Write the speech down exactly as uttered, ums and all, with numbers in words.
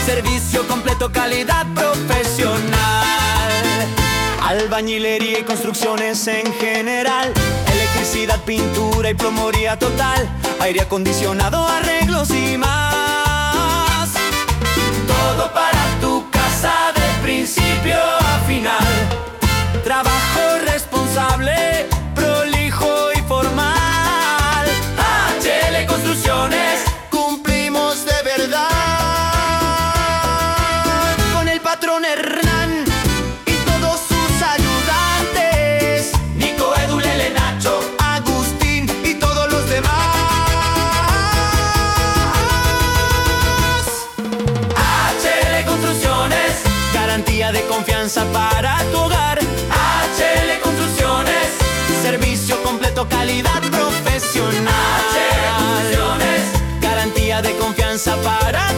Servicio completo, calidad profesional. Albañilería y construcciones en general. Electricidad, pintura y plomería total. Aire acondicionado, arreglos y más. Todo para tu casa de principio a final. Trabajo responsable, prolijo y formal. H L Construcciones, cumplimos de verdad. Con el patrón Hernán y todos sus ayudantes, Nico, Edu, Lele, Nacho, Agustín y todos los demás. H L Construcciones, garantía de confianza para tu hogar. H L Construcciones, servicio completo, calidad profesional. H L Construcciones, garantía de confianza para